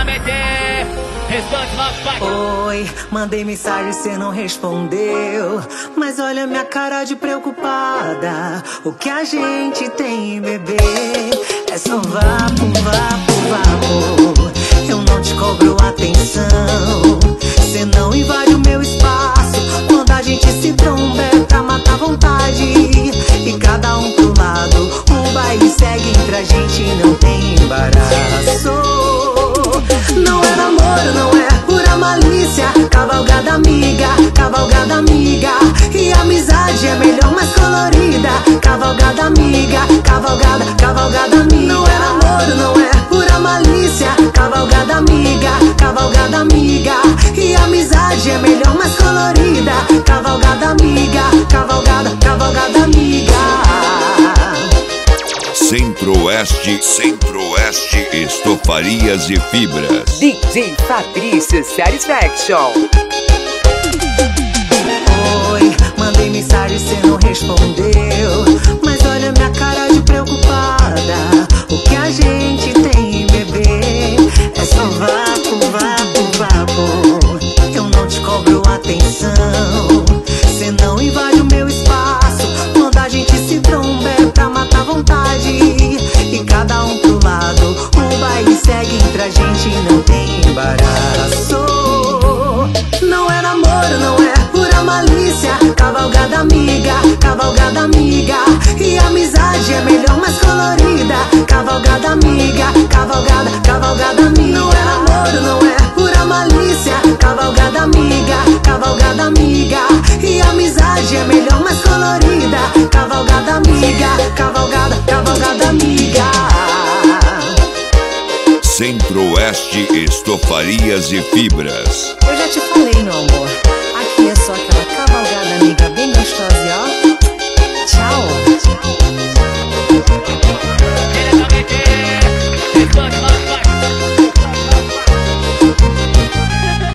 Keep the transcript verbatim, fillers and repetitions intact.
meter. Responde logo, pai. Oi, mandei mensagem, cê não respondeu. Mas olha minha cara de preocupada. O que a gente tem, bebê? É só vapo, vapo, vapo. Eu não te cobro atenção. Cê não invade o meu espaço. Quando a gente se tromba é pra matar a vontade. E cada um pro lado. O baile segue entre a gente, não tem embaraço. Não é namoro, não é pura malícia. Cavalgada amiga, cavalgada amiga. E a amizade é melhor, mais colorida. Cavalgada amiga, cavalgada, cavalgada amiga. Não é namoro, não é pura malícia. Cavalgada amiga, cavalgada amiga. E a amizade é melhor, mais colorida. Cavalgada amiga, cavalgada, cavalgada amiga. Centro-Oeste, Centro-Oeste, estofarias e fibras. D J Fabrício Satisfaction. Oi, mandei mensagem, cê não respondeu. Mas olha minha cara de preocupada. O que a gente tem, bebê? É só vapo, vapo, vapo. Eu não te cobro atenção. Cê não invade o meu espaço. Quando a gente se tromba é pra matar a vontade. E cada um pro lado. O baile segue entre a gente, não tem embaraço. Não é namoro, não é pura malícia. Cavalgada amiga, cavalgada amiga. E a amizade é melhor, mais colorida. Cavalgada amiga, cavalgada, cavalgada amiga. Não é namoro, não é pura malícia. Cavalgada amiga, cavalgada amiga. E a amizade é melhor, mais colorida. Cavalgada amiga, cavalgada, cavalgada amiga. Centro-Oeste, estofarias e fibras.